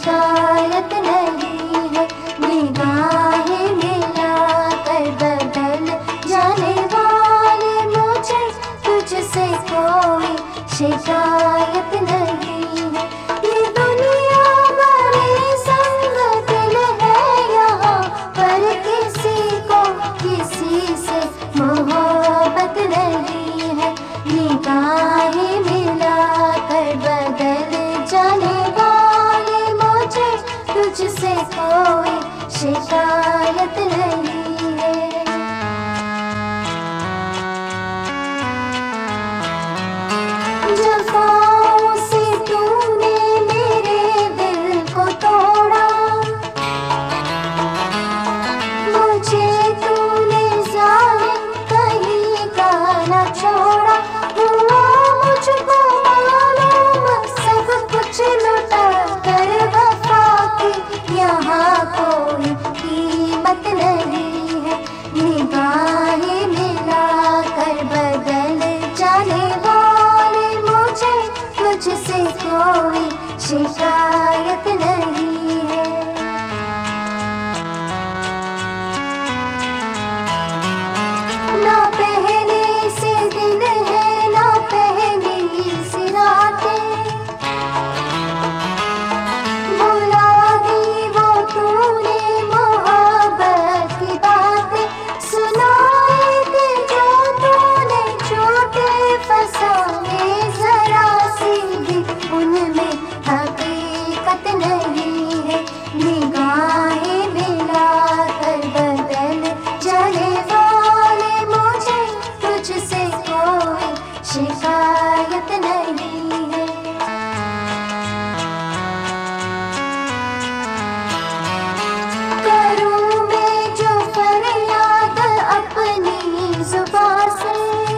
शिकायत नहीं है। निगाहें मिलाकर बदल जाने वाले मुझे तुझसे कोई शिकायत नहीं है। ये दुनिया बड़ी संग दिल है यहाँ पर किसी को किसी से मोहब्बत नहीं है। निगाहें मिलाकर बदल जाने वाले मुझे तुझसे कोई शिकायत नहीं है। जफ़ाओं से तूने मेरे दिल को तोड़ा, मुझे तूने ज़ालिम कहीं का न छोड़ा। हुआ मुझको मालूम सब कुछ लुटा कर वफ़ा की यहाँ कोई कीमत नहीं है। निगाहें मिलाकर बदल जाने वाले मुझे तुझसे कोई शिकायत नहीं है। ना पहले से दिन है ना पहली सी रातें, बुला दी वो तूने मोहब्बत की बातें। सुनाए थे जो तूने झूठे फसाने जरा सी भी उनमें हकीकत नहीं है। निगाहें मिलाकर बदल जाने वाले मुझे तुझसे कोई शिकायत नहीं है। करूँ मैं जो फरियाद अपनी जुबां से,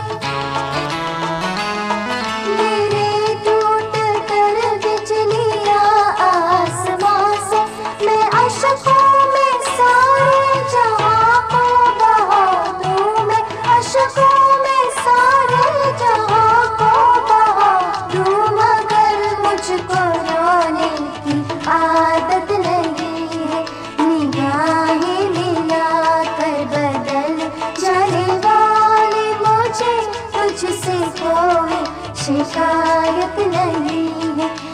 मेरे टूट कर बिजलियाँ आसमां से। मैं अशकों में सारे जहाँ को बहा दूँ, मैं अशकों में सारे जहाँ को बहा दूँ, मगर मुझको रोने की आदत नहीं है। निगाहें मिलाकर बदल जाने वाले मुझे तुझसे कोई शिकायत नहीं है।